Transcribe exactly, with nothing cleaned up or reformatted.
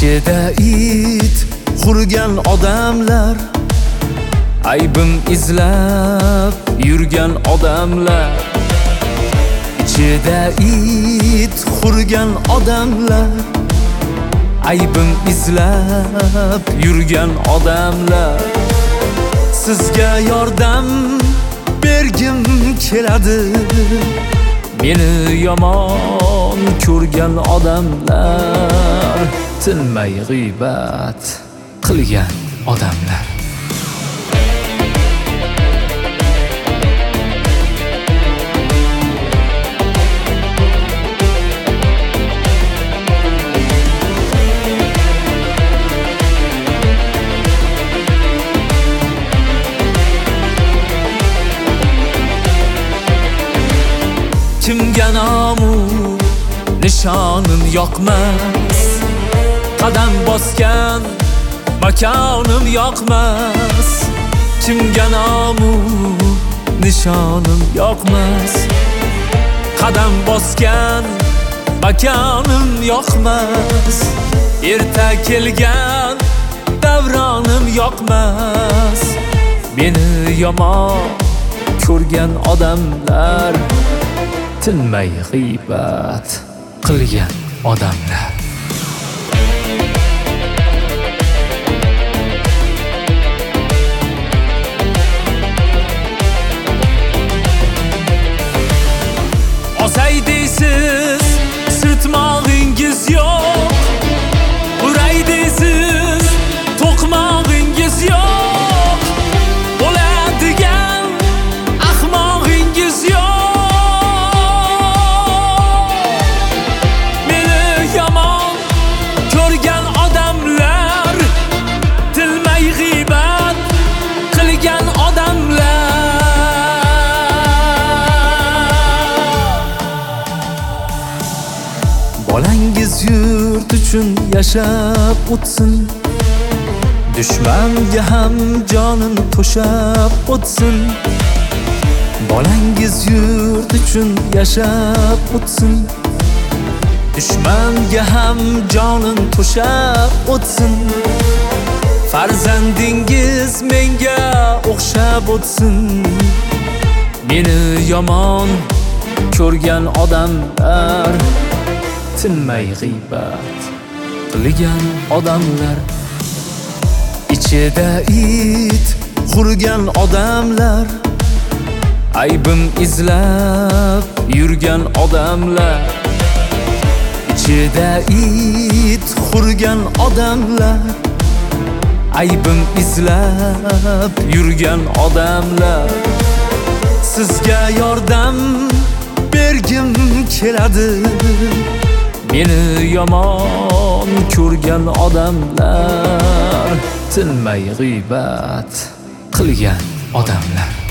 ichida it qurgan odamlar, aybim izlab yurgan odamlar, ichida it qurgan odamlar, aybim izlab yurgan odamlar. Sizga yordam bergim keladi, meni yomon ko'rgan odamlar, tinmay g'iybat qilgan odamlar. Kimga nomu nishonim yoqmas, qadam bosgan makonim yoqmas. Kimga nomu nishonim yoqmas, qadam bosgan makonim yoqmas. Erta kelgan davronim yoqmas, meni yomon ko'rgan odamlar, tinmay g'iybat qilgan odamlar. Osay deysiz, sirtmog'ingiz yo'q. Uray deysiz, to'qmog'ingiz yo'q. Bo'ladigan ahmog'ingiz yo'q. Bolangiz yurt uchun yashab o'tsin, dushmanga ham jonini to'shab o'tsin. Bolangiz yurt uchun yashab o'tsin, dushmanga ham jonini to'shab o'tsin. Farzandingiz menga o'xshab o'tsin, meni yomon ko'rgan odamlar, tinmay g'iybat qilgan odamlar. Ichida it qurgan odamlar, aybim izlab yurgan odamlar, ichida it qurgan odamlar, aybim izlab yurgan odamlar. Sizga yordam bergim keladi, meni yomon ko'rgan odamlar, tinmay g'iybat qilgan odamlar.